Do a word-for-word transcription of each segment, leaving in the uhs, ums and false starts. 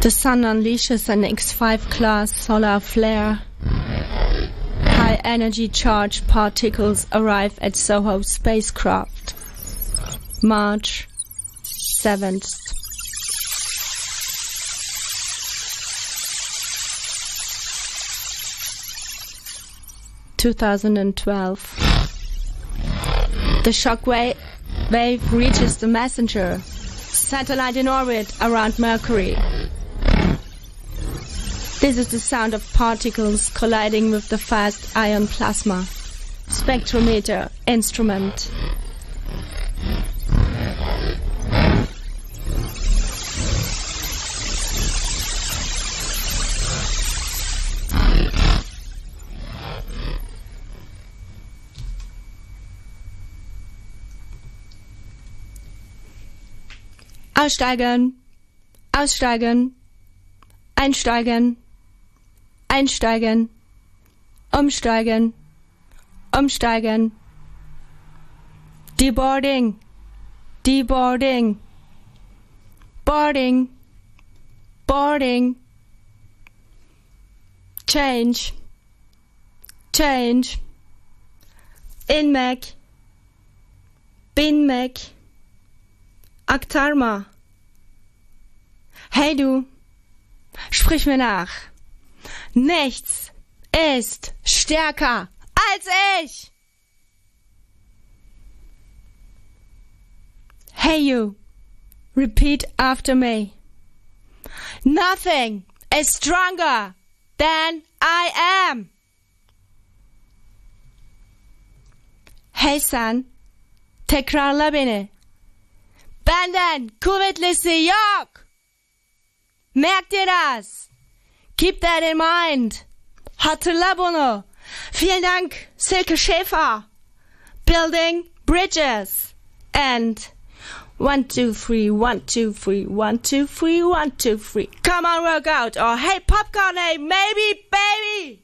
The sun unleashes an X five class solar flare. High-energy charged particles arrive at Soho spacecraft. March seventh. two thousand twelve. The shock wave, wave reaches the Messenger satellite in orbit around Mercury. This is the sound of particles colliding with the fast ion plasma. Spectrometer instrument. Aussteigen, aussteigen, einsteigen, einsteigen, umsteigen, umsteigen, deboarding, deboarding, boarding, boarding, change, change, inmek, binmek, aktarma. Hey du, sprich mir nach. Nichts ist stärker als ich. Hey you, repeat after me. Nothing is stronger than I am. Hey sen, tekrarla beni. Benden kuvvetlisi yok. Merkt ihr das? Keep that in mind. Hatırla bunu. Vielen Dank, Silke Schäfer. Building bridges. And one, two, three, one, two, three, one, two, three, one, two, three. Come on, work out. Or hey, popcorn, hey, maybe, baby.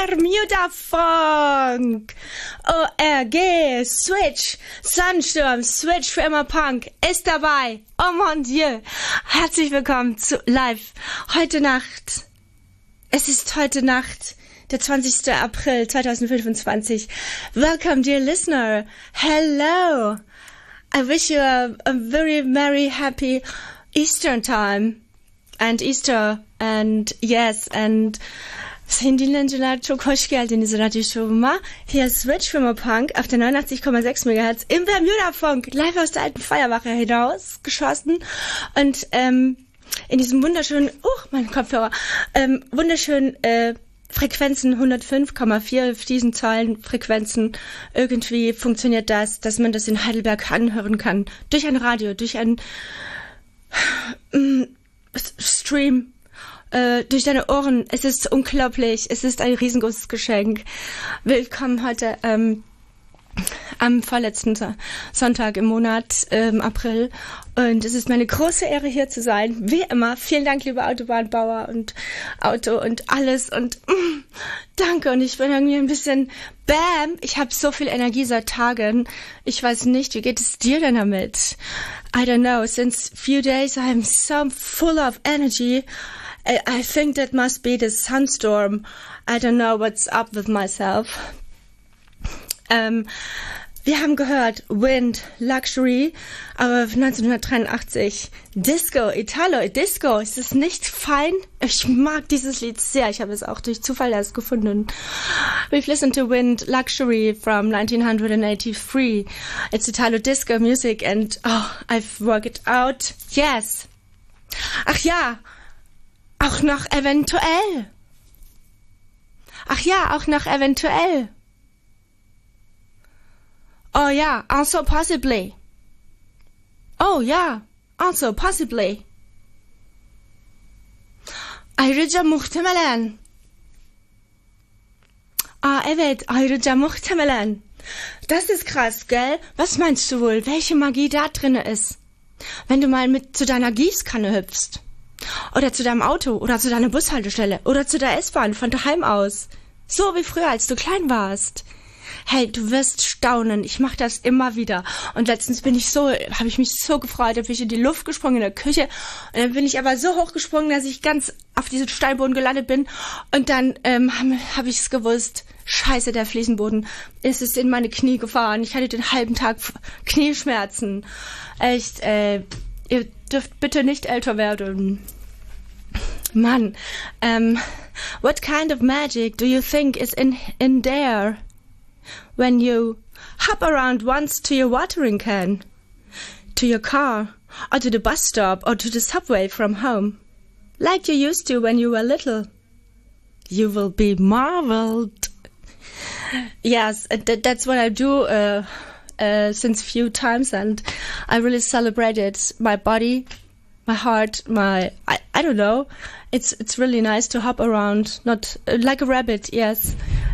Bermuda Funk. O R G, Switch, Sunsturm, Switch für immer Punk ist dabei. Oh mon Dieu. Herzlich willkommen zu Live. Heute Nacht. Es ist heute Nacht, der zwanzigsten April zweitausendfünfundzwanzig. Welcome, dear listener. Hello. I wish you a, a very merry, happy Eastern time. And Easter. And yes, and Cindy Langelaccio, hoş geldiniz radyoşovuma. Hier ist Switch für Punk auf der neunundachtzig Komma sechs Megahertz im Bermuda Funk, live aus der alten Feuerwache hinausgeschossen. Und ähm, in diesem wunderschönen, oh, mein Kopfhörer, ähm, wunderschönen äh, Frequenzen hundertfünf Komma vier, auf diesen Zahlen Frequenzen irgendwie funktioniert das, dass man das in Heidelberg anhören kann. Durch ein Radio, durch ein äh, Stream. Äh, durch deine Ohren. Es ist unglaublich. Es ist ein riesengroßes Geschenk. Willkommen heute ähm, am vorletzten Sonntag im Monat, ähm, April. Und es ist meine große Ehre, hier zu sein. Wie immer. Vielen Dank, liebe Autobahnbauer und Auto und alles. Und mm, danke. Und ich bin irgendwie ein bisschen bam. Ich habe so viel Energie seit Tagen. Ich weiß nicht, wie geht es dir denn damit? I don't know. Since few days I'm so full of energy. I think that must be the sunstorm. I don't know what's up with myself. Ähm, wir haben gehört Wind, Luxury, aber neunzehnhundertdreiundachtzig. Disco, Italo, Disco. Ist es nicht fein? Ich mag dieses Lied sehr. Ich habe es auch durch Zufall erst gefunden. We've listened to Wind, Luxury from nineteen eighty-three. It's Italo Disco music and oh, I've worked it out. Yes. Ach ja. Auch noch eventuell. Ach ja, auch noch eventuell. Oh ja, also possibly. Oh ja, also possibly. Ayrıca muhtemelen. Ah, evet, ayrıca muhtemelen. Das ist krass, gell? Was meinst du wohl, welche Magie da drinne ist? Wenn du mal mit zu deiner Gießkanne hüpfst. Oder zu deinem Auto, oder zu deiner Bushaltestelle, oder zu der S-Bahn von daheim aus. So wie früher, als du klein warst. Hey, du wirst staunen, ich mache das immer wieder. Und letztens bin ich so, habe ich mich so gefreut, da bin ich in die Luft gesprungen in der Küche. Und dann bin ich aber so hoch gesprungen, dass ich ganz auf diesen Steinboden gelandet bin. Und dann ähm, habe hab ich es gewusst, scheiße, der Fliesenboden ist es in meine Knie gefahren. Ich hatte den halben Tag Knieschmerzen. Echt, äh, ihr dürft bitte nicht älter werden. Mann, um, what kind of magic do you think is in, in there when you hop around once to your watering can, to your car, or to the bus stop, or to the subway from home, like you used to when you were little? You will be marveled. Yes, that, that's what I do uh, uh, since few times, and I really celebrated my body, my heart, my I, I don't know. It's it's really nice to hop around, not uh, like a rabbit. Yes.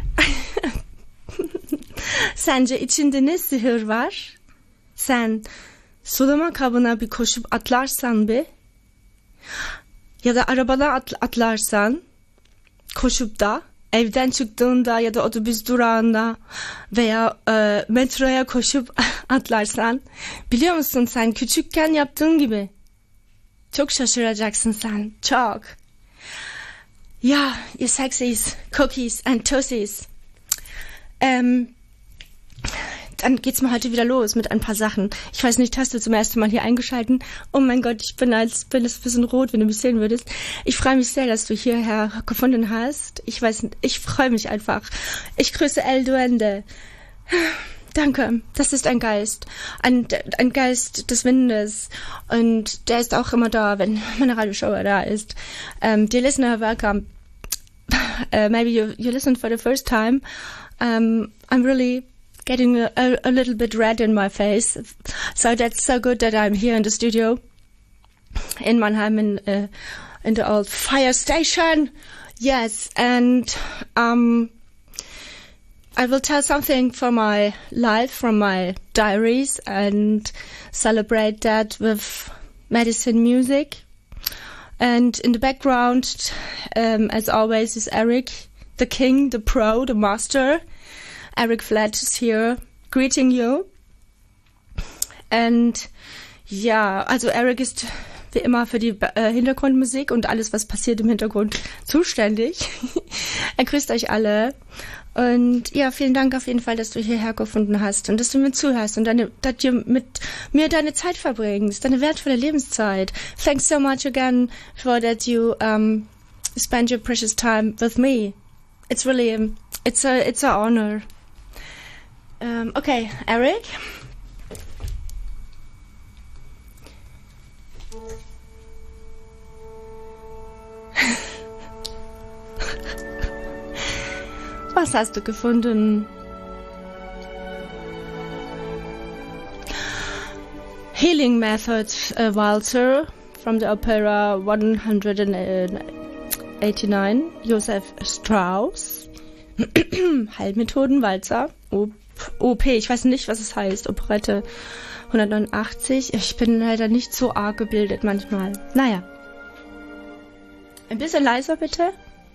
Sence içinde ne sihir var? Sen sulama kabına bir koşup atlarsan be, ya da arabana at, atlarsan, koşup da evden çıktığında ya da otobüs durağında veya e, metroya koşup atlarsan, biliyor musun sen küçükken yaptığın gibi? Çok şaşıracaksın sen. Çok. Ja, ihr Sexies, Cookies and Tussies. Ähm, dann geht's mal heute wieder los mit ein paar Sachen. Ich weiß nicht, hast du zum ersten Mal hier eingeschalten? Oh mein Gott, ich bin als bin ein bisschen rot, wenn du mich sehen würdest. Ich freue mich sehr, dass du hierher gefunden hast. Ich weiß nicht, ich freue mich einfach. Ich grüße El Duende. Danke, das ist ein Geist, ein, ein Geist des Windes und der ist auch immer da, wenn meine Radioshow da ist. Um, dear listener, welcome. Uh, maybe you, you listened for the first time. Um, I'm really getting a, a, a little bit red in my face, so that's so good that I'm here in the studio in Mannheim in, uh, in the old fire station. Yes, and um. I will tell something from my life, from my diaries, and celebrate that with medicine music. And in the background, um, as always, is Eric, the king, the pro, the master. Eric Flatt is here greeting you. And ja, also Eric ist wie immer für die äh, Hintergrundmusik und alles, was passiert im Hintergrund, zuständig. Er grüßt euch alle. Und ja, vielen Dank auf jeden Fall, dass du hierher gefunden hast und dass du mir zuhörst und deine, dass du mit mir deine Zeit verbringst, deine wertvolle Lebenszeit. Thanks so much again for that you um, spend your precious time with me. It's really, it's a, it's a honor. Um, okay, Eric. Was hast du gefunden? Healing Methods, uh, Walzer from the opera one eighty-nine, Joseph Strauss. Heilmethoden, Walzer, O P, ich weiß nicht, was es heißt, Operette hundertneunundachtzig. Ich bin leider nicht so arg gebildet manchmal. Naja. Ein bisschen leiser, bitte.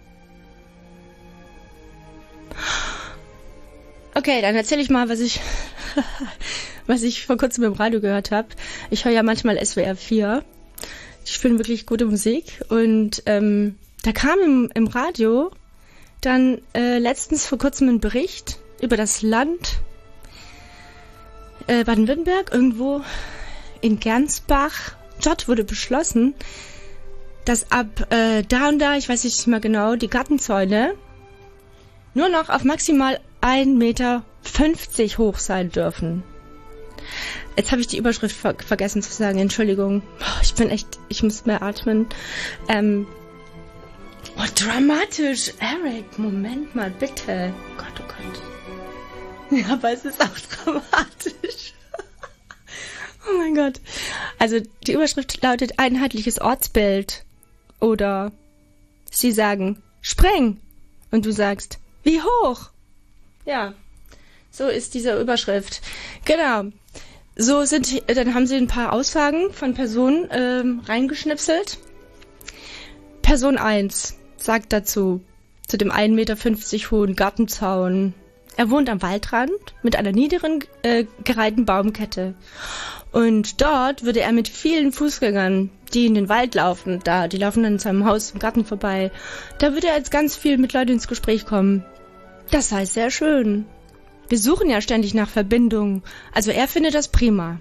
Okay, dann erzähle ich mal, was ich was ich vor kurzem im Radio gehört habe. Ich höre ja manchmal S W R vier. Ich spiele wirklich gute Musik. Und ähm, da kam im, im Radio dann äh, letztens vor kurzem ein Bericht über das Land äh, Baden-Württemberg, irgendwo in Gernsbach. Dort wurde beschlossen, dass ab äh, da und da, ich weiß nicht mehr genau, die Gartenzäune nur noch auf maximal ein Meter fünfzig hoch sein dürfen. Jetzt habe ich die Überschrift ver- vergessen zu sagen, Entschuldigung. Ich bin echt, ich muss mehr atmen. Ähm, oh, dramatisch. Eric, Moment mal, bitte. Oh Gott, oh Gott. Ja, aber es ist auch dramatisch. Oh mein Gott. Also die Überschrift lautet einheitliches Ortsbild. Oder sie sagen, spreng. Und du sagst, wie hoch? Ja, so ist diese Überschrift. Genau. So sind, dann haben sie ein paar Aussagen von Personen ähm, reingeschnipselt. Person eins sagt dazu, zu dem ein Meter fünfzig hohen Gartenzaun. Er wohnt am Waldrand mit einer niederen äh, gereihten Baumkette. Und dort würde er mit vielen Fußgängern, die in den Wald laufen, da, die laufen dann in seinem Haus im Garten vorbei, da würde er jetzt ganz viel mit Leuten ins Gespräch kommen. Das sei sehr schön. Wir suchen ja ständig nach Verbindung. Also er findet das prima.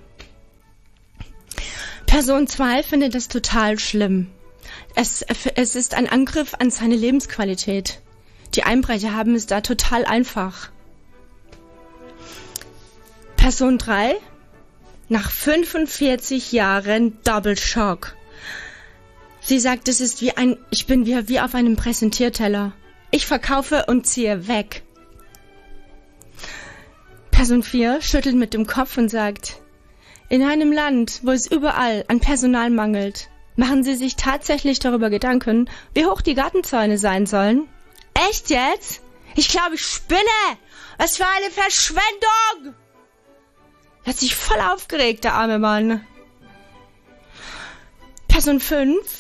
Person zwei findet das total schlimm. Es, es ist ein Angriff an seine Lebensqualität. Die Einbrecher haben es da total einfach. Person drei, nach fünfundvierzig Jahren Double Shock. Sie sagt, es ist wie ein, ich bin wie, wie auf einem Präsentierteller. Ich verkaufe und ziehe weg. Person vier schüttelt mit dem Kopf und sagt, in einem Land, wo es überall an Personal mangelt, machen Sie sich tatsächlich darüber Gedanken, wie hoch die Gartenzäune sein sollen? Echt jetzt? Ich glaube, ich spinne! Was für eine Verschwendung! Er hat sich voll aufgeregt, der arme Mann. Person fünf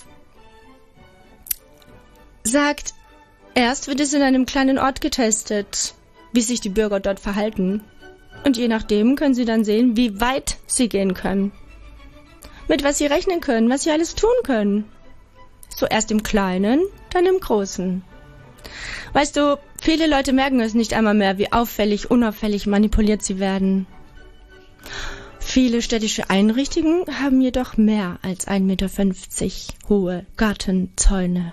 sagt, erst wird es in einem kleinen Ort getestet, wie sich die Bürger dort verhalten. Und je nachdem können sie dann sehen, wie weit sie gehen können. Mit was sie rechnen können, was sie alles tun können. Zuerst im Kleinen, dann im Großen. Weißt du, viele Leute merken es nicht einmal mehr, wie auffällig, unauffällig manipuliert sie werden. Viele städtische Einrichtungen haben jedoch mehr als ein Meter fünfzig hohe Gartenzäune.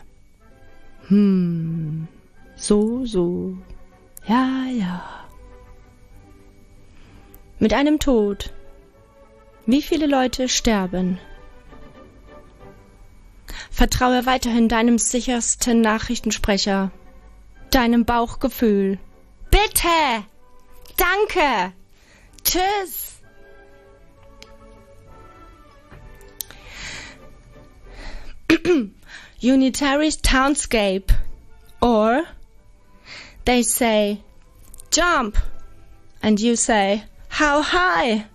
Hm, so, so, ja, ja. Mit einem Tod. Wie viele Leute sterben? Vertraue weiterhin deinem sichersten Nachrichtensprecher, deinem Bauchgefühl. Bitte! Danke! Tschüss! Unitary Townscape. Or they say, jump! And you say, how high?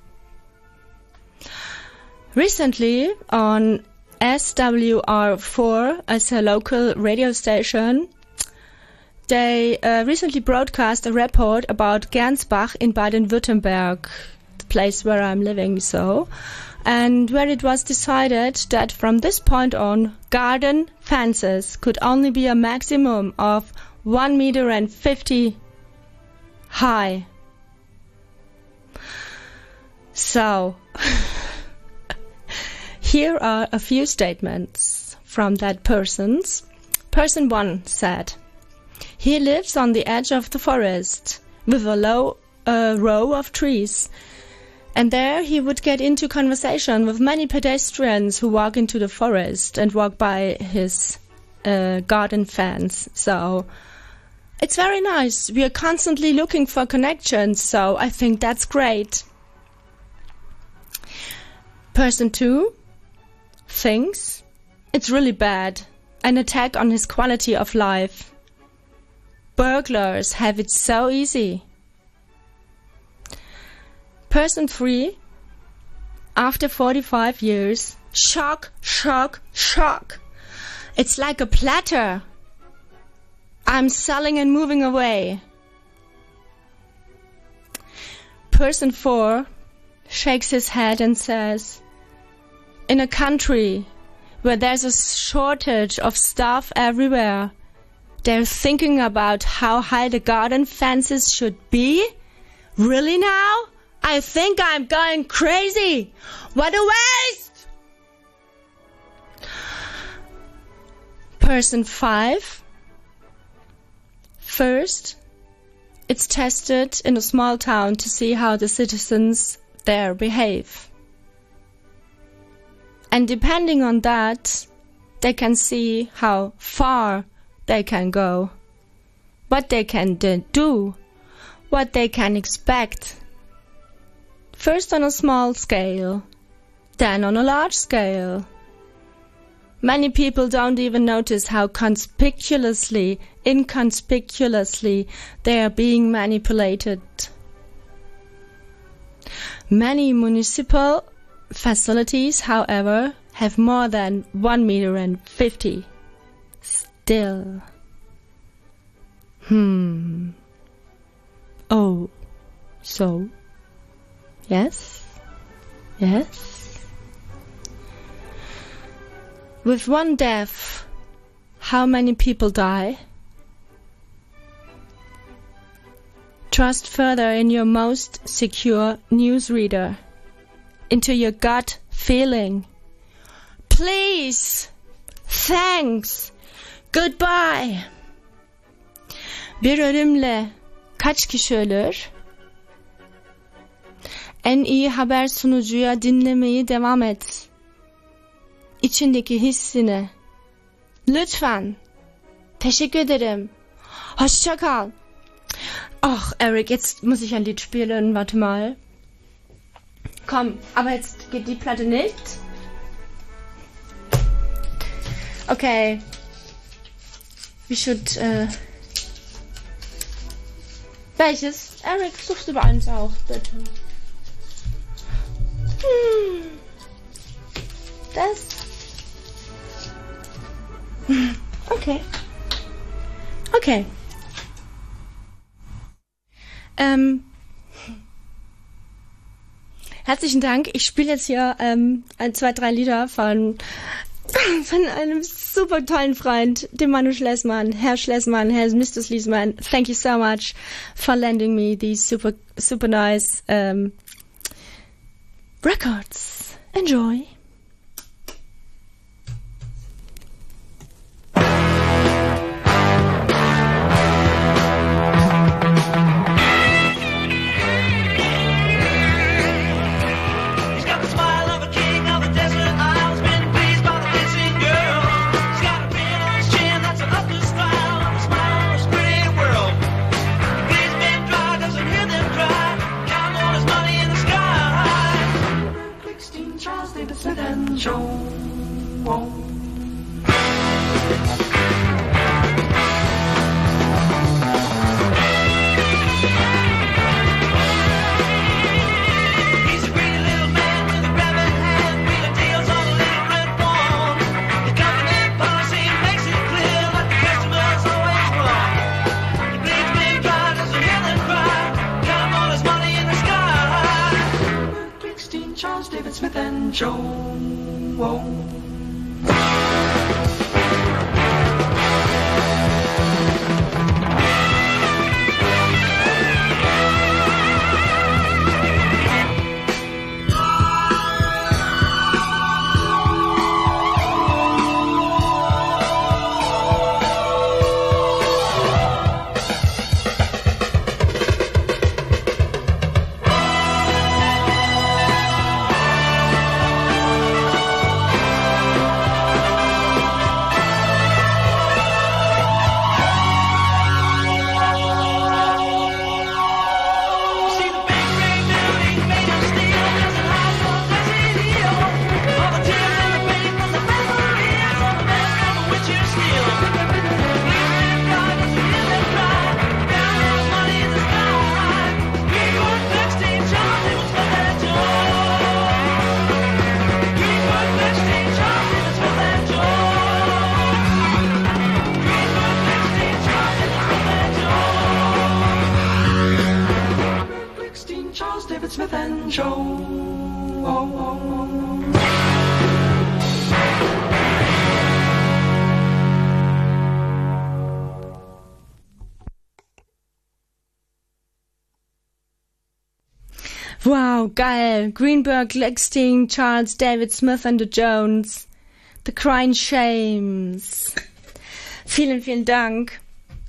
Recently on S W R four, as a local radio station, they uh, recently broadcast a report about Gernsbach in Baden-Württemberg, the place where I'm living, so, and where it was decided that from this point on, garden fences could only be a maximum of one meter and fifty high. So, here are a few statements from that person's. Person one said, he lives on the edge of the forest with a low uh, row of trees, and there he would get into conversation with many pedestrians who walk into the forest and walk by his uh, garden fence. So it's very nice. We are constantly looking for connections, so I think that's great. Person two thinks it's really bad, an attack on his quality of life. Burglars have it so easy. Person three, after forty-five years, shock, shock, shock. It's like a platter. I'm selling and moving away. Person four shakes his head and says, in a country where there's a shortage of stuff everywhere, they're thinking about how high the garden fences should be? Really now? I think I'm going crazy. What a waste! Person five. First, it's tested in a small town to see how the citizens there behave. And depending on that, they can see how far they can go, what they can do, what they can expect. First on a small scale, then on a large scale. Many people don't even notice how conspicuously, inconspicuously they are being manipulated. Many municipal facilities, however, have more than one meter and fifty. Still. Hmm. Oh. So. Yes. Yes. With one death, how many people die? Trust further in your most secure newsreader, into your gut feeling. Please. Thanks. Goodbye. Bir ölümle kaç kişi ölür? En iyi haber sunucuya dinlemeyi devam et. İçindeki hissini. Lütfen. Teşekkür ederim. Hoşça kal. Ach, Eric, jetzt muss ich ein Lied spielen. Warte mal. Komm, aber jetzt geht die Platte nicht. Okay. We should, äh... welches? Eric, suchst du eins auch, bitte. Hm. Das? Okay. Okay. Ähm... Herzlichen Dank. Ich spiele jetzt hier ähm, ein, zwei, drei Lieder von, von einem super tollen Freund, dem Manu Schlesmann, Herr Schlesmann, Herr Mister Schlesmann. Thank you so much for lending me these super, super nice um, records. Enjoy. Charles, David Smith and Joe. Smith and Joe. Wow, geil. Greenberg, Lexstein, Charles, David Smith and the Jones. The Crying Shames. Vielen, vielen Dank.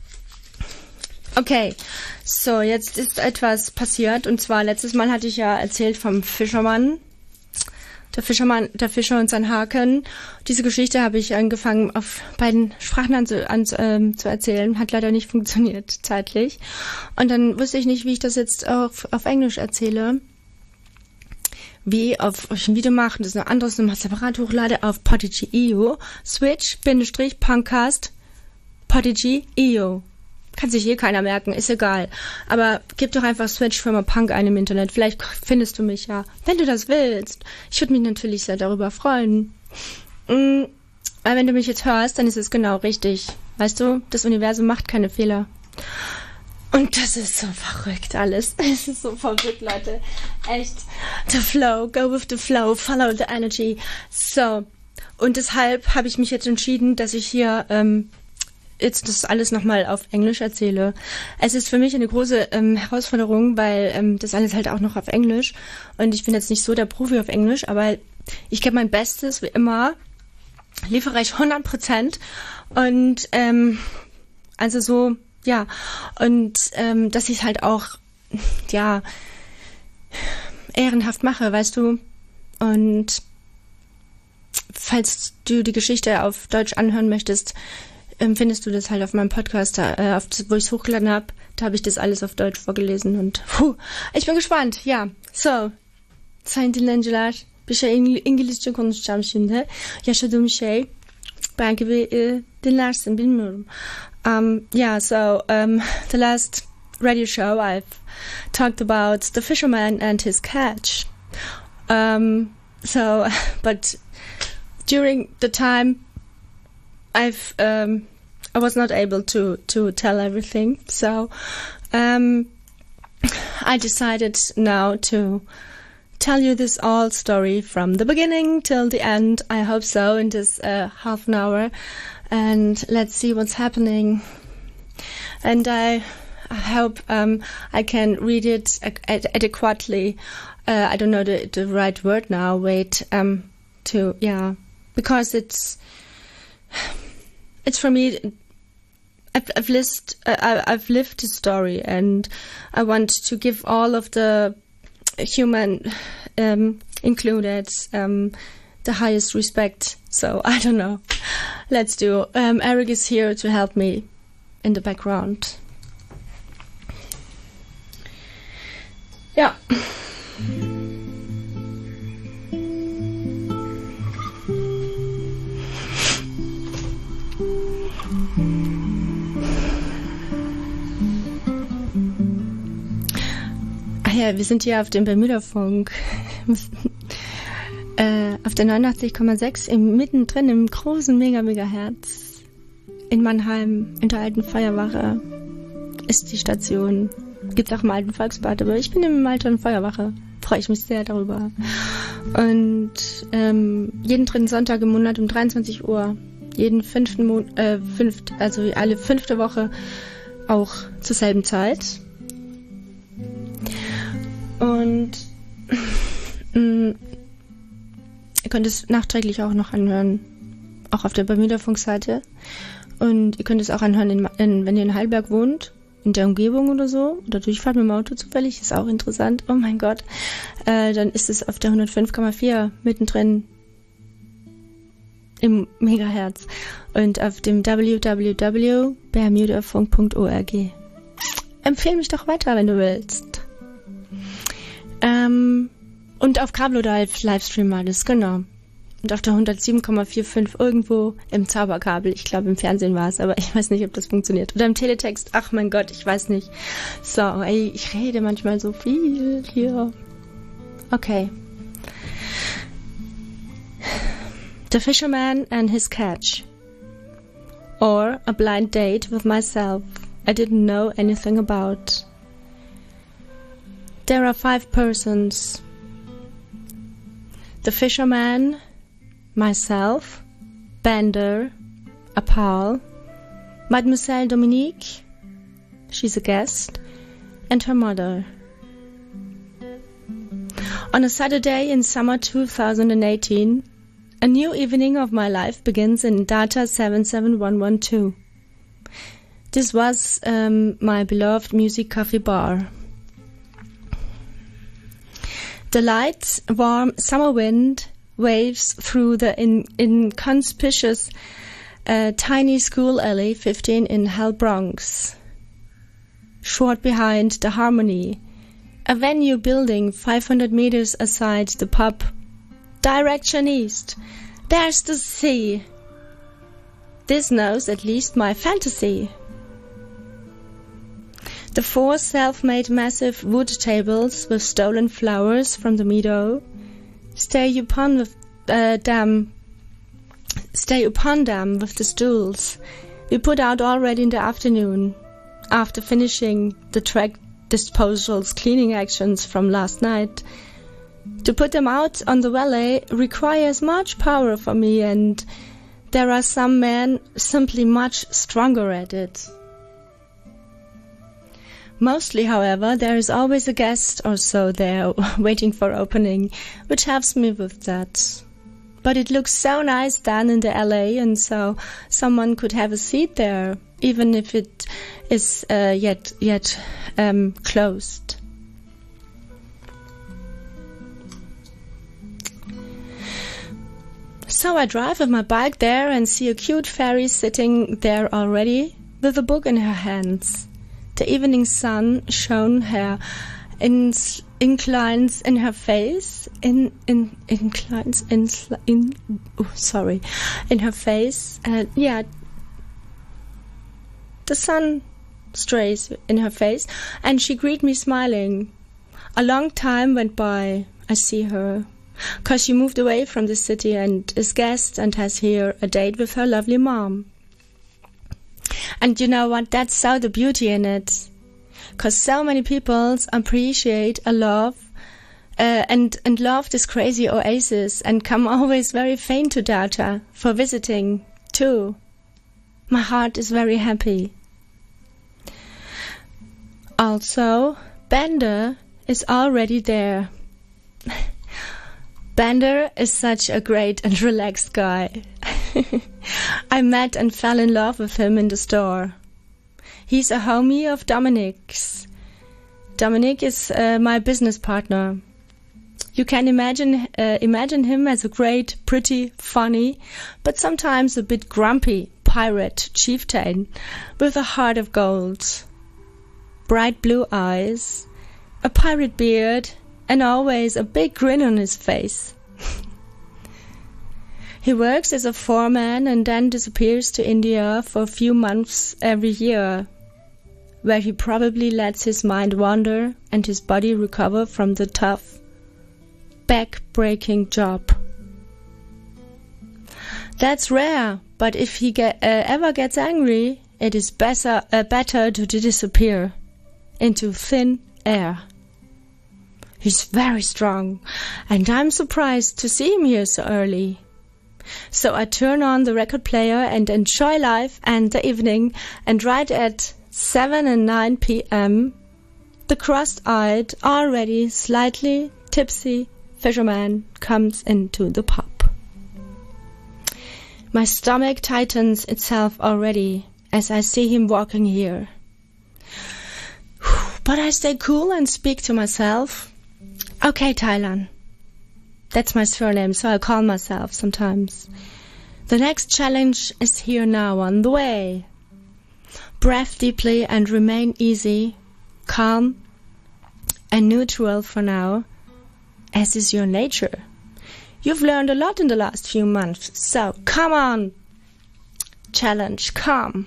Okay, so, jetzt ist etwas passiert, und zwar letztes Mal hatte ich ja erzählt vom Fischermann, der Fischermann, der Fischer und sein Haken. Diese Geschichte habe ich angefangen auf beiden Sprachen an, an, ähm, zu erzählen, hat leider nicht funktioniert zeitlich, und dann wusste ich nicht, wie ich das jetzt auf, auf Englisch erzähle, wie auf euch ein Video machen, das ist ein anderes, nochmal separat hochlade auf Podigy punkt i o, switch, Bindestrich, Punkcast, Podigy punkt i o. Kann sich hier keiner merken, ist egal. Aber gib doch einfach Switch Firma Punk ein im Internet. Vielleicht findest du mich ja, wenn du das willst. Ich würde mich natürlich sehr darüber freuen. Mhm. Aber wenn du mich jetzt hörst, dann ist es genau richtig. Weißt du, das Universum macht keine Fehler. Und das ist so verrückt alles. Es ist so verrückt, Leute. Echt. The flow, go with the flow, follow the energy. So. Und deshalb habe ich mich jetzt entschieden, dass ich hier ähm, jetzt das alles nochmal auf Englisch erzähle. Es ist für mich eine große ähm, Herausforderung, weil ähm, das alles halt auch noch auf Englisch, und ich bin jetzt nicht so der Profi auf Englisch, aber ich gebe mein Bestes, wie immer, liefere ich hundert Prozent, und ähm, also so, ja, und ähm, dass ich es halt auch, ja, ehrenhaft mache, weißt du, und falls du die Geschichte auf Deutsch anhören möchtest, findest du das halt auf meinem Podcast, äh, auf, wo ich es hochgeladen habe. Da habe ich das alles auf Deutsch vorgelesen, und puh, ich bin gespannt. Ja, so. Sayın dinleyiciler, bir şey İngil- İngilizce konuşacağım şimdi. Yaşadığım şey belki bir e, dinlersin, bilmiyorum. Um, yeah, so um, the last radio show I've talked about the fisherman and his catch. Um, so, but during the time I've um, I was not able to to tell everything, so um, I decided now to tell you this all story from the beginning till the end. I hope so, in this uh, half an hour, and let's see what's happening. And I, I hope um, I can read it ad- adequately. Uh, I don't know the the right word now. Wait, um, to yeah, because it's. It's for me. I've, I've lived. Uh, I've lived the story, and I want to give all of the human um, included um, the highest respect. So I don't know. Let's do. Um, Eric is here to help me in the background. Yeah. Ja, wir sind hier auf dem Bermuda-Funk, äh, auf der neunundachtzig Komma sechs, im, mittendrin im großen Mega-Megahertz in Mannheim, in der alten Feuerwache ist die Station. Gibt auch im alten Volksbad, aber ich bin im alten Feuerwache. freue ich mich sehr darüber. Und ähm, jeden dritten Sonntag im Monat um dreiundzwanzig Uhr. Jeden fünften Mon- äh, fünft, also alle fünfte Woche auch zur selben Zeit. Und mh, ihr könnt es nachträglich auch noch anhören, auch auf der Bermuda-Funk-Seite. Und ihr könnt es auch anhören, in, in, wenn ihr in Heidelberg wohnt, in der Umgebung oder so, oder durchfahrt mit dem Auto zufällig, ist auch interessant. Oh mein Gott. Äh, dann ist es auf der hundertfünf Komma vier mittendrin im Megahertz und auf dem w w w punkt bermudafunk punkt org. Empfehle mich doch weiter, wenn du willst. Ähm, und auf Kablo Livestream alles, genau. Und auf der hundertsieben Komma fünfundvierzig irgendwo im Zauberkabel. Ich glaube, im Fernsehen war es, aber ich weiß nicht, ob das funktioniert. Oder im Teletext. Ach mein Gott, ich weiß nicht. So, ey, ich rede manchmal so viel hier. Okay. The Fisherman and His Catch. Or a blind date with myself I didn't know anything about. There are five persons. The fisherman, myself, Bender, a pal, Mademoiselle Dominique, she's a guest, and her mother. On a Saturday in summer two thousand eighteen, a new evening of my life begins in Data seven seven one one two. This was um, my beloved music cafe bar. The light, warm summer wind waves through the in, inconspicuous uh, tiny school alley fifteen in Hell Bronx. Short behind the Harmony, a venue building five hundred meters aside the pub. Direction east. There's the sea. This knows at least my fantasy. The four self-made massive wood tables with stolen flowers from the meadow stay upon with uh, them. Stay upon them with the stools we put out already in the afternoon, after finishing the track disposals cleaning actions from last night. To put them out on the valet requires much power for me, and there are some men simply much stronger at it. Mostly, however, there is always a guest or so there waiting for opening, which helps me with that. But it looks so nice down in the alley, and so someone could have a seat there, even if it is uh, yet yet um, closed. So I drive with my bike there and see a cute fairy sitting there already, with a book in her hands. The evening sun shone her, in, inclines in her face, in, in, inclines in, in, oh, sorry, in her face, and yeah, the sun strays in her face, and she greet me smiling. A long time went by, I see her, 'cause she moved away from the city and is guest and has here a date with her lovely mom. And you know what? That's so the beauty in it. 'Cause so many people appreciate a love uh, and, and love this crazy oasis and come always very faint to Data for visiting too. My heart is very happy. Also, Bender is already there. Bender is such a great and relaxed guy. I met and fell in love with him in the store. He's a homie of Dominic's. Dominic is uh, my business partner. You can imagine uh, imagine him as a great, pretty, funny, but sometimes a bit grumpy pirate chieftain with a heart of gold. Bright blue eyes, a pirate beard, and always a big grin on his face. He works as a foreman and then disappears to India for a few months every year, where he probably lets his mind wander and his body recover from the tough, back-breaking job. That's rare, but if he get, uh, ever gets angry, it is better, uh, better to disappear into thin air. He's very strong, and I'm surprised to see him here so early. So I turn on the record player and enjoy life and the evening, and right at seven and nine p.m., the cross-eyed, already slightly tipsy fisherman comes into the pub. My stomach tightens itself already as I see him walking here. But I stay cool and speak to myself. Okay, Thailand. That's my surname, so I call myself sometimes. The next challenge is here now, on the way. Breathe deeply and remain easy, calm, and neutral for now, as is your nature. You've learned a lot in the last few months, so come on. Challenge, come.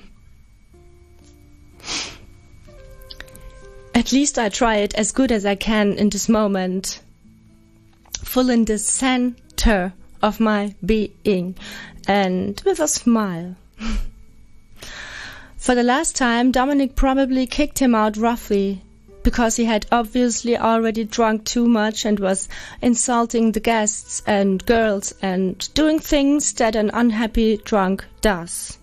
At least I try it as good as I can in this moment, full in the center of my being, and with a smile. For the last time, Dominic probably kicked him out roughly, because he had obviously already drunk too much and was insulting the guests and girls and doing things that an unhappy drunk does.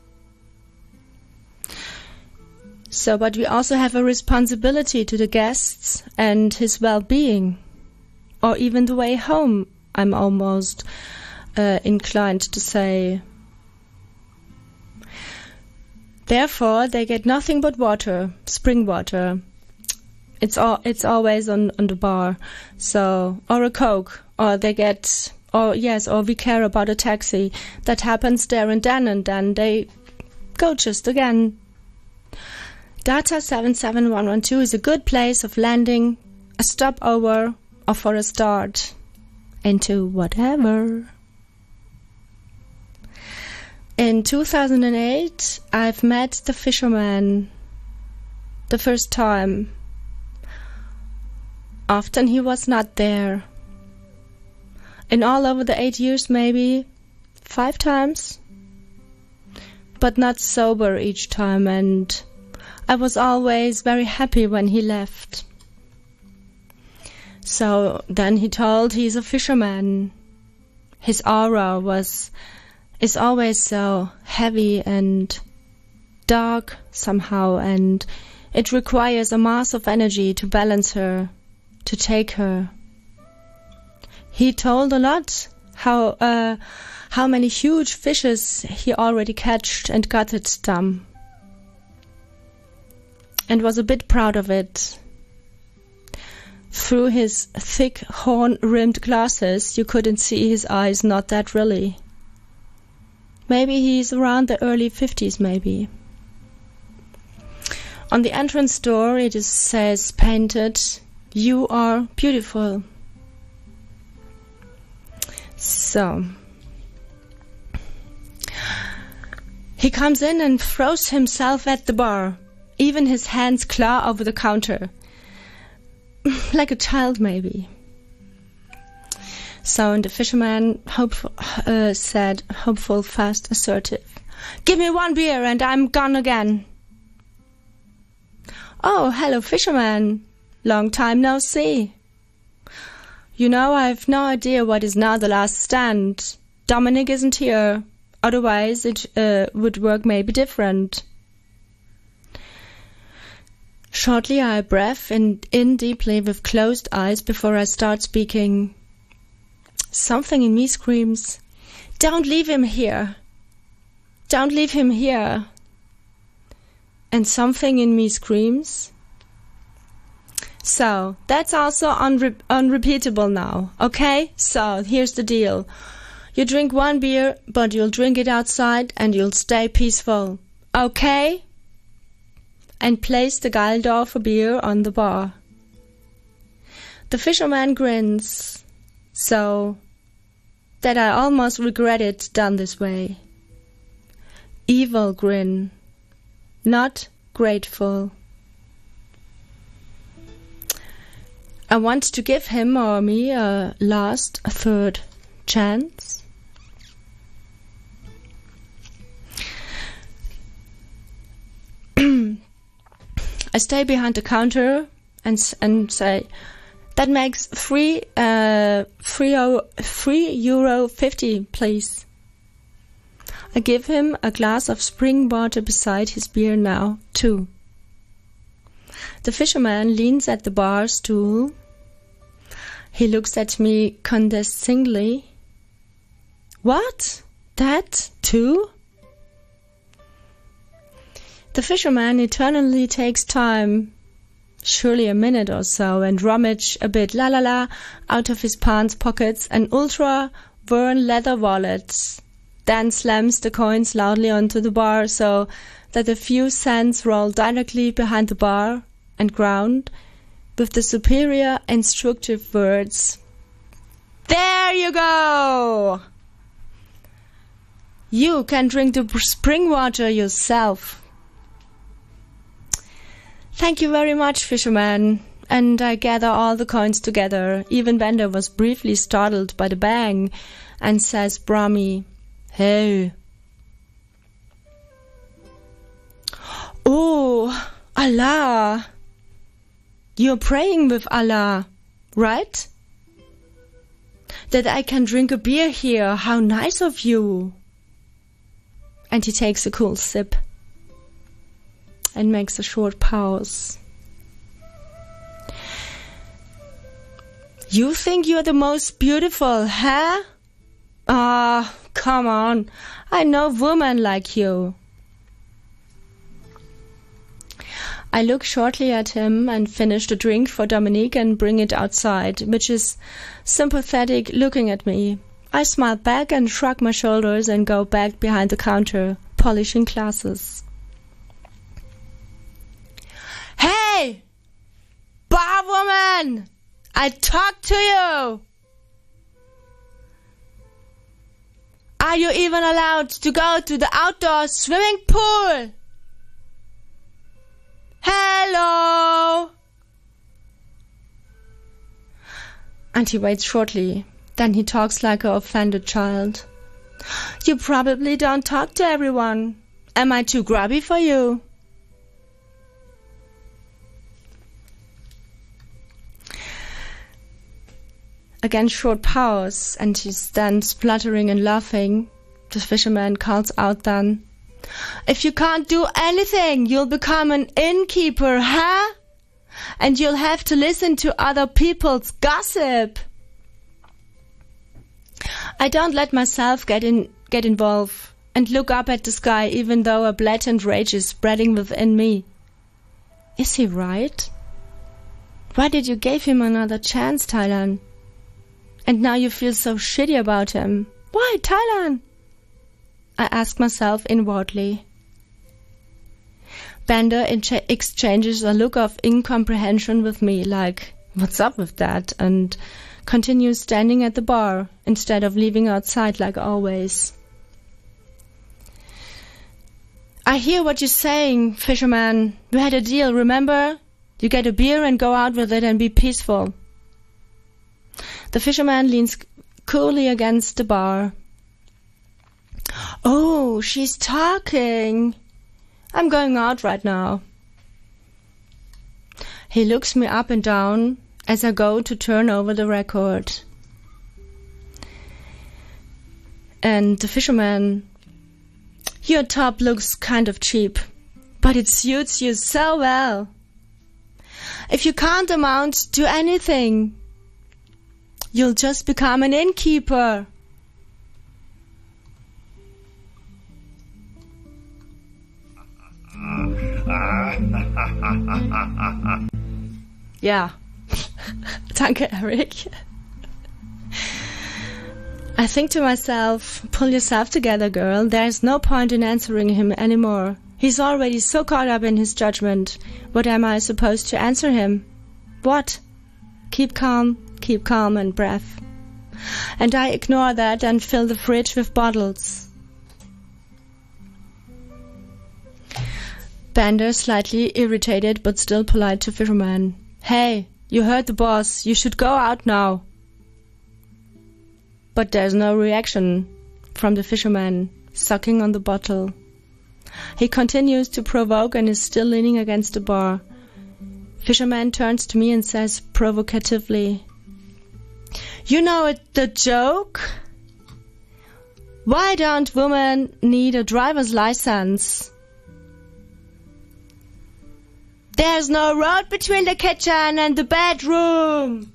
So, but we also have a responsibility to the guests and his well-being, or even the way home, I'm almost uh, inclined to say. Therefore, they get nothing but water, spring water. It's all, it's always on, on the bar. So, or a Coke, or they get, or yes, or we care about a taxi. That happens there and then, and then they go just again. Data seven seven one one two is a good place of landing, a stopover, or for a start into whatever. In two thousand eight, I've met the fisherman the first time. Often he was not there. In all over the eight years, maybe five times, but not sober each time, and I was always very happy when he left. So then he told he's a fisherman. His aura was is always so heavy and dark somehow, and it requires a mass of energy to balance her, to take her. He told a lot how uh, how many huge fishes he already catched and got it done, and was a bit proud of it. Through his thick horn-rimmed glasses, you couldn't see his eyes, not that really. Maybe he's around the early fifties, maybe. On the entrance door it is, says painted, "You are beautiful." So he comes in and throws himself at the bar, even his hands claw over the counter. Like a child, maybe. So, and the fisherman hopeful, uh, said, hopeful, fast, assertive, "Give me one beer and I'm gone again." "Oh, hello, fisherman. Long time no see. You know, I've no idea what is now the last stand. Dominic isn't here. Otherwise, it uh, would work maybe different." Shortly I breath in, in deeply with closed eyes before I start speaking. Something in me screams, "Don't leave him here. Don't leave him here." And something in me screams, "So, that's also unre- unrepeatable now, okay? So, here's the deal. You drink one beer, but you'll drink it outside and you'll stay peaceful, okay?" And place the Galdorfer beer on the bar. The fisherman grins, so that I almost regret it done this way. Evil grin, not grateful. I want to give him or me a last, a third chance. I stay behind the counter and and say, That makes three, uh, three, oh, three euro fifty, please. I give him a glass of spring water beside his beer now, too. The fisherman leans at the bar stool. He looks at me condescendingly. What? That, too? The fisherman eternally takes time, surely a minute or so, and rummage a bit, la la la, out of his pants pockets an ultra-worn leather wallet, then slams the coins loudly onto the bar so that a few cents roll directly behind the bar and ground with the superior instructive words, "There you go! You can drink the spring water yourself." Thank you very much, fisherman. And I gather all the coins together. Even Bender was briefly startled by the bang and says, Brahmi, "Hey." Oh, Allah. You're praying with Allah, right? That I can drink a beer here. How nice of you. And he takes a cool sip and makes a short pause. You think you're the most beautiful, huh? Ah, oh, come on. I know women like you. I look shortly at him and finish the drink for Dominique and bring it outside, which is sympathetic looking at me. I smile back and shrug my shoulders and go back behind the counter, polishing glasses. Hey! Bar woman! I talk to you! Are you even allowed to go to the outdoor swimming pool? Hello! And he waits shortly. Then he talks like an offended child. You probably don't talk to everyone. Am I too grubby for you? Again, short pause, and he's then spluttering and laughing. The fisherman calls out then, "If you can't do anything, you'll become an innkeeper, huh? And you'll have to listen to other people's gossip." I don't let myself get in, get involved and look up at the sky, even though a blatant rage is spreading within me. Is he right? Why did you give him another chance, Thailand? And now you feel so shitty about him. Why, Thailand? I ask myself inwardly. Bender exchanges a look of incomprehension with me, like, what's up with that? And continues standing at the bar instead of leaving outside like always. I hear what you're saying, fisherman. We had a deal, remember? You get a beer and go out with it and be peaceful. The fisherman leans coolly against the bar. Oh, she's talking. I'm going out right now. He looks me up and down as I go to turn over the record. And the fisherman, your top looks kind of cheap, but it suits you so well. If you can't amount to anything, you'll just become an innkeeper. Yeah. Danke, Eric. I think to myself, pull yourself together, girl. There's no point in answering him anymore. He's already so caught up in his judgment. What am I supposed to answer him? What? Keep calm, keep calm and breath. And I ignore that and fill the fridge with bottles. Bender, slightly irritated but still polite to fisherman. Hey, you heard the boss. You should go out now. But there's no reaction from the fisherman, sucking on the bottle. He continues to provoke and is still leaning against the bar. Fisherman turns to me and says provocatively, "You know it, the joke? Why don't women need a driver's license? There's no road between the kitchen and the bedroom."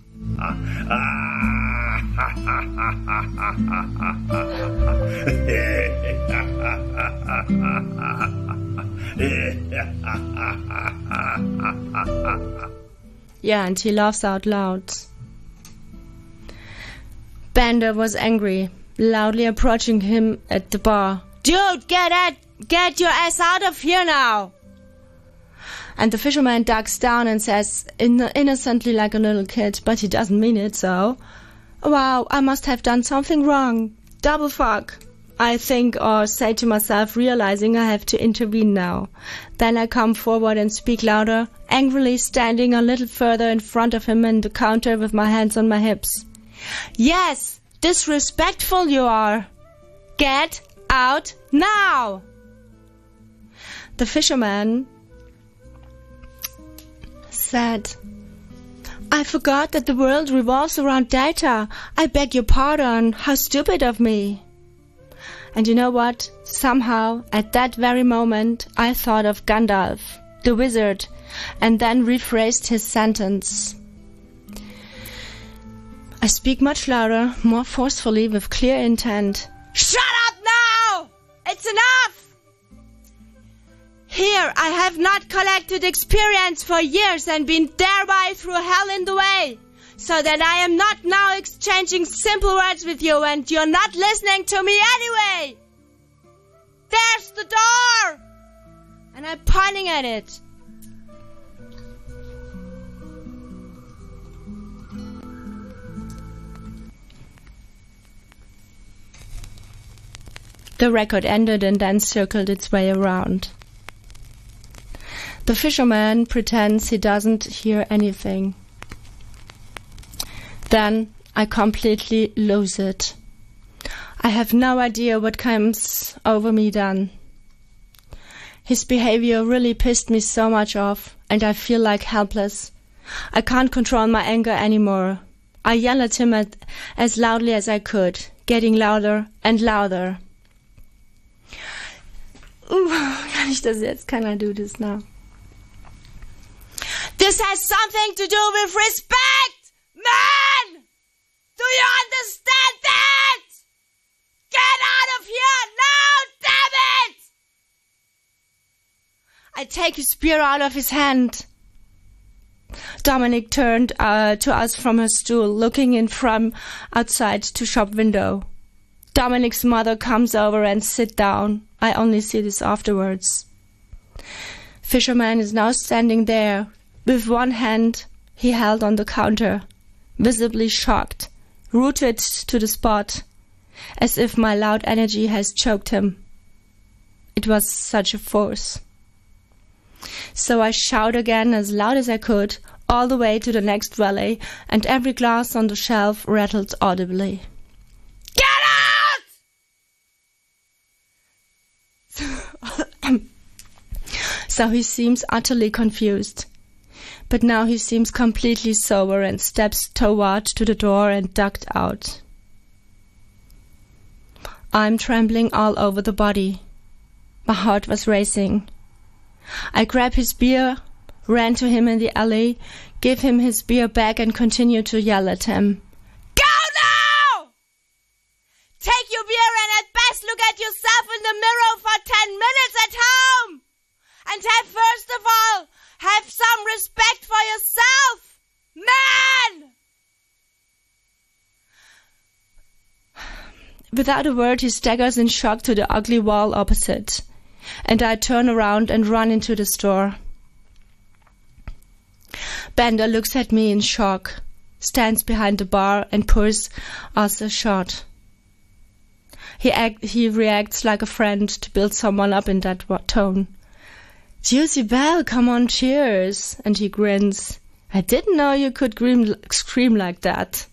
Yeah, and he laughs out loud. Bender was angry, loudly approaching him at the bar. "Dude, get at, get your ass out of here now!" And the fisherman ducks down and says, in- innocently like a little kid, but he doesn't mean it, so, "Wow, I must have done something wrong. Double fuck," I think, or say to myself, realizing I have to intervene now. Then I come forward and speak louder, angrily standing a little further in front of him and the counter with my hands on my hips. "Yes, disrespectful you are. Get out now!" The fisherman said, "I forgot that the world revolves around data. I beg your pardon. How stupid of me." And you know what? Somehow, at that very moment, I thought of Gandalf, the wizard, and then rephrased his sentence. I speak much louder, more forcefully, with clear intent. "Shut up now! It's enough! Here, I have not collected experience for years and been thereby through hell in the way, so that I am not now exchanging simple words with you, and you're not listening to me anyway! There's the door!" And I'm pointing at it. The record ended and then circled its way around. The fisherman pretends he doesn't hear anything. Then I completely lose it. I have no idea what comes over me then. His behavior really pissed me so much off, and I feel like helpless. I can't control my anger anymore. I yell at him at, as loudly as I could, getting louder and louder. Uh, kann ich das jetzt? Can I do this now? "This has something to do with respect, man! Do you understand that? Get out of here now, damn it!" I take his spear out of his hand. Dominic turned uh, to us from her stool, looking in from outside to shop window. Dominic's mother comes over and sits down. I only see this afterwards. Fisherman is now standing there. With one hand he held on the counter, visibly shocked, rooted to the spot, as if my loud energy has choked him. It was such a force. So I shout again as loud as I could, all the way to the next valley, and every glass on the shelf rattled audibly. "Get out!" So he seems utterly confused. But now he seems completely sober and steps toward to the door and ducked out. I'm trembling all over the body. My heart was racing. I grabbed his beer, ran to him in the alley, gave him his beer back and continued to yell at him. "Go now! Take your beer and at best look at yourself in the mirror for ten minutes at home! And have first of all, have some respect for yourself, man!" Without a word, he staggers in shock to the ugly wall opposite, and I turn around and run into the store. Bender looks at me in shock, stands behind the bar and pours us a shot. He act, he reacts like a friend to build someone up in that tone. "Juicy Bell, come on, cheers!" And he grins. "I didn't know you could scream, scream like that."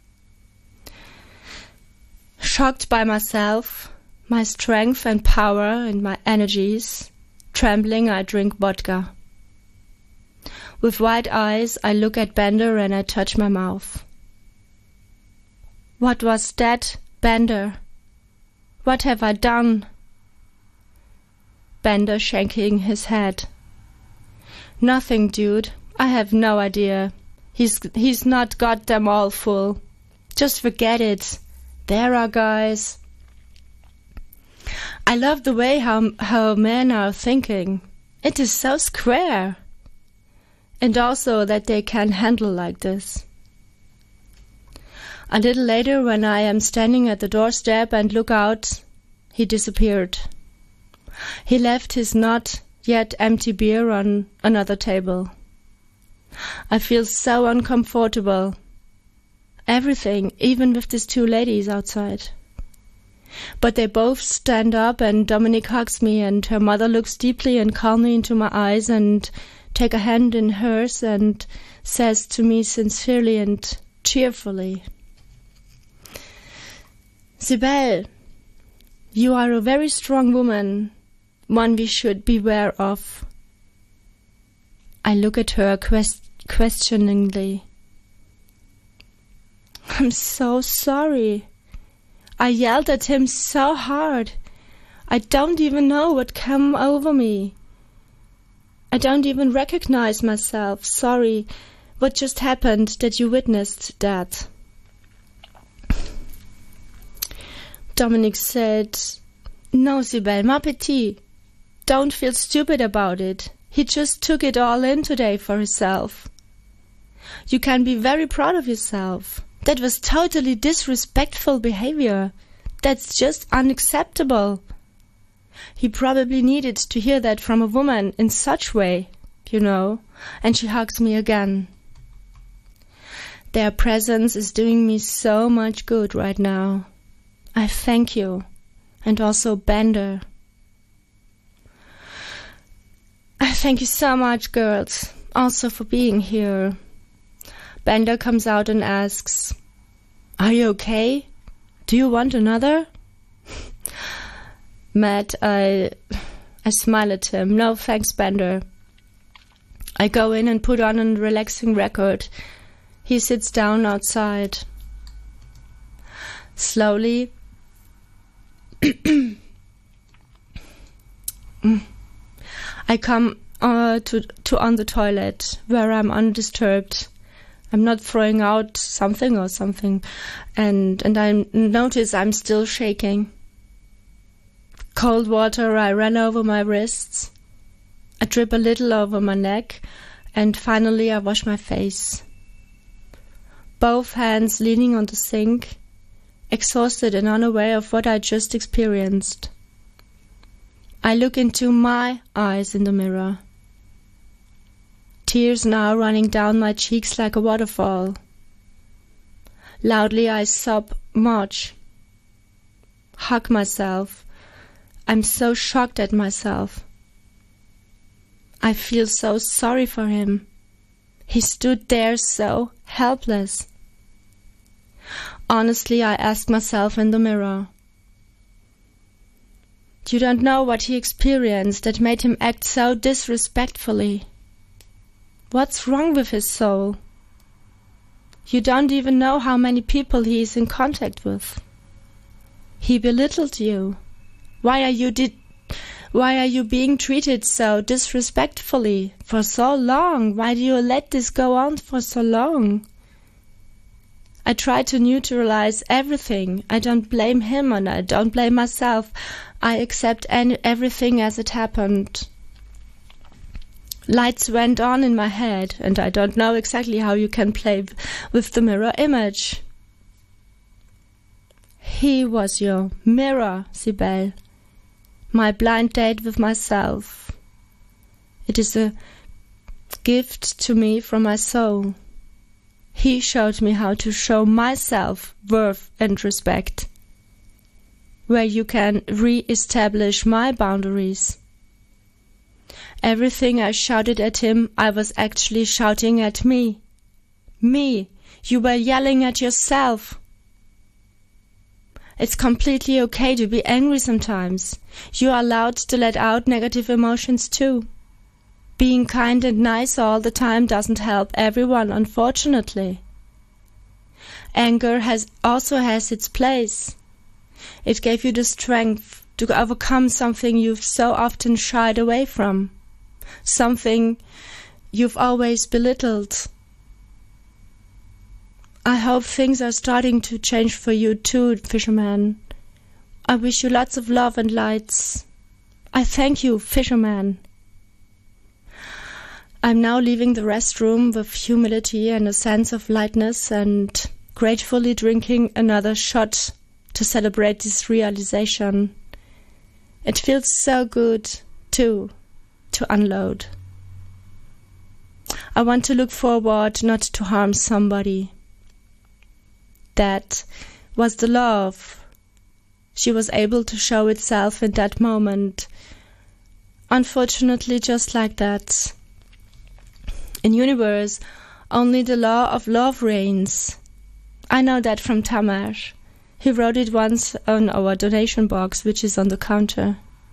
Shocked by myself, my strength and power and my energies, trembling, I drink vodka. With wide eyes, I look at Bender and I touch my mouth. What was that, Bender? What have I done? Bender shaking his head. Nothing, dude. I have no idea. He's he's not got them all full. Just forget it. There are guys. I love the way how how men are thinking. It is so square. And also that they can handle like this. A little later, when I am standing at the doorstep and look out, he disappeared. He left his not yet empty beer on another table. I feel so uncomfortable. Everything, even with these two ladies outside. But they both stand up and Dominic hugs me and her mother looks deeply and calmly into my eyes and take a hand in hers and says to me sincerely and cheerfully, Sibel, you are a very strong woman, one we should beware of. I look at her quest- questioningly. I'm so sorry. I yelled at him so hard. I don't even know what came over me. I don't even recognize myself. Sorry. What just happened that you witnessed that? Dominic said, No, Sibel, ma petite. Don't feel stupid about it. He just took it all in today for himself. You can be very proud of yourself. That was totally disrespectful behavior. That's just unacceptable. He probably needed to hear that from a woman in such way, you know, and she hugs me again. Their presence is doing me so much good right now. I thank you, and also Bender. I thank you so much, girls, also for being here. Bender comes out and asks, Are you okay? Do you want another? Mad, I, I smile at him. No, thanks, Bender. I go in and put on a relaxing record. He sits down outside. Slowly, I come uh, to to on the toilet where I'm undisturbed. I'm not throwing out something or something, and and I notice I'm still shaking. Cold water, I ran over my wrists. I drip a little over my neck, and finally I wash my face. Both hands leaning on the sink, exhausted and unaware of what I just experienced. I look into my eyes in the mirror. Tears now running down my cheeks like a waterfall. Loudly I sob much. Hug myself. I'm so shocked at myself. I feel so sorry for him. He stood there so helpless. Honestly, I ask myself in the mirror. You don't know what he experienced that made him act so disrespectfully. What's wrong with his soul? You don't even know how many people he is in contact with. He belittled you. Why are you did? Why are you being treated so disrespectfully for so long? Why do you let this go on for so long? I try to neutralize everything. I don't blame him and I don't blame myself. I accept any, everything as it happened. Lights went on in my head, and I don't know exactly how you can play with the mirror image. He was your mirror, Sibel. My blind date with myself. It is a gift to me from my soul. He showed me how to show myself worth and respect, where you can re-establish my boundaries. Everything I shouted at him, I was actually shouting at me. Me. You were yelling at yourself. It's completely okay to be angry sometimes. You are allowed to let out negative emotions too. Being kind and nice all the time doesn't help everyone, unfortunately. Anger has also has its place. It gave you the strength to overcome something you've so often shied away from, something you've always belittled. I hope things are starting to change for you too, fisherman. I wish you lots of love and lights. I thank you, fisherman. I'm now leaving the restroom with humility and a sense of lightness and gratefully drinking another shot to celebrate this realization. It feels so good, too, to unload. I want to look forward not to harm somebody. That was the love. She was able to show itself in that moment. Unfortunately, just like that. In universe, only the law of love reigns. I know that from Tamás. He wrote it once on our donation box, which is on the counter.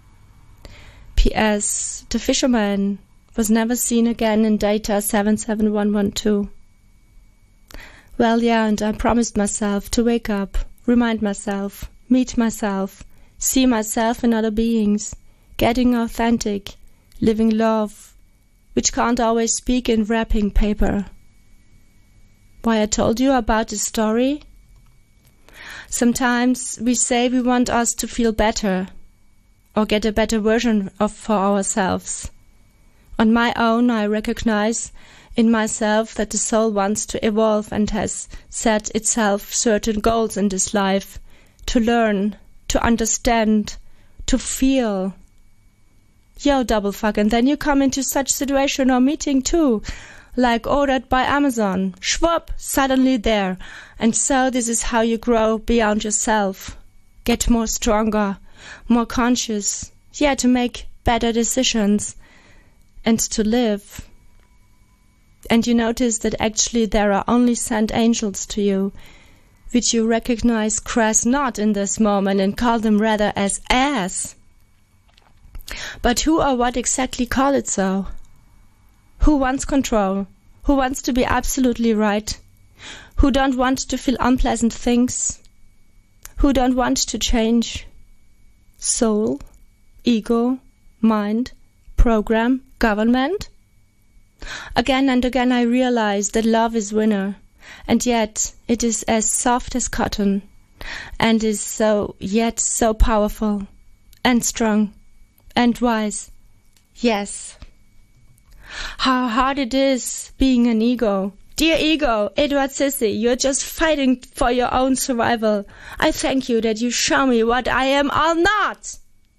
P S. The fisherman was never seen again in data seven seven one one two. Well, yeah, and I promised myself to wake up, remind myself, meet myself, see myself in other beings, getting authentic, living love, which can't always speak in wrapping paper. Why I told you about this story? Sometimes we say we want us to feel better or get a better version of for ourselves. On my own, I recognize in myself that the soul wants to evolve and has set itself certain goals in this life, to learn, to understand, to feel. Yo, double fuck, and then you come into such situation or meeting too, like ordered by Amazon. Schwupp, suddenly there. And so this is how you grow beyond yourself. Get more stronger, more conscious, yeah, to make better decisions and to live. And you notice that actually there are only sent angels to you, which you recognize crass not in this moment and call them rather as ass. But who or what exactly call it so? Who wants control? Who wants to be absolutely right? Who don't want to feel unpleasant things? Who don't want to change? Soul, ego, mind, program, government? Again and again I realize that love is winner, and yet it is as soft as cotton, and is so yet so powerful, and strong, and wise. Yes. How hard it is being an ego. Dear ego, Edward Sissy, you're just fighting for your own survival. I thank you that you show me what I am all not.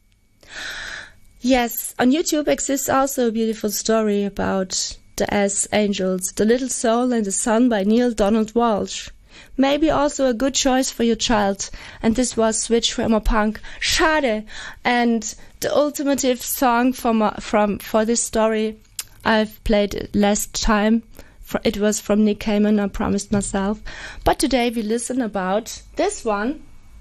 Yes, on YouTube exists also a beautiful story about the ass angels, The Little Soul and the Sun by Neil Donald Walsh. Maybe also a good choice for your child. And this was Switch from a Punk. Schade. And the ultimative song from, from for this story I've played last time. It was from Nick Cayman, I promised myself. But today we listen about this one.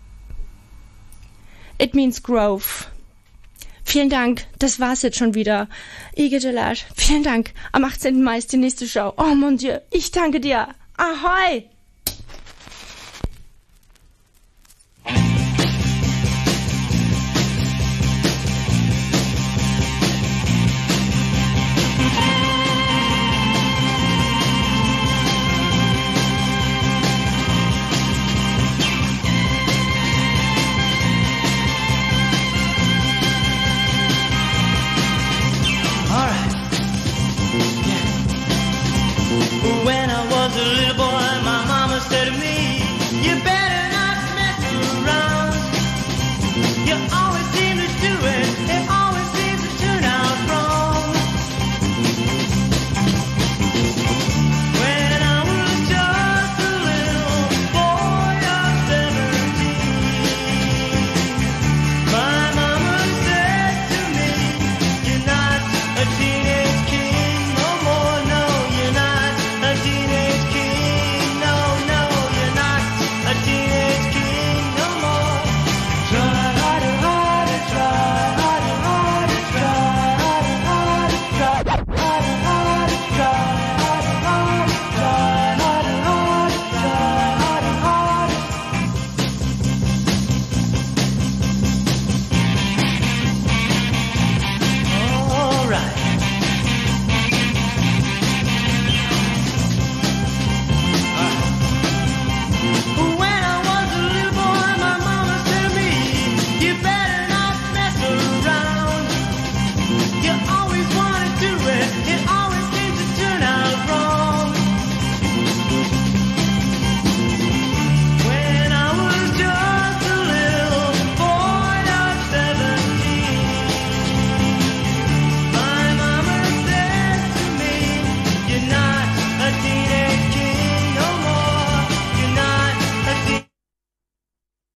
It means growth. Vielen Dank, das war's jetzt schon wieder. Ige Delage, vielen Dank. Am achtzehnten Mai ist die nächste Show. Oh mon Dieu, ich danke dir. Ahoi! When I was a little boy, my mama said to me,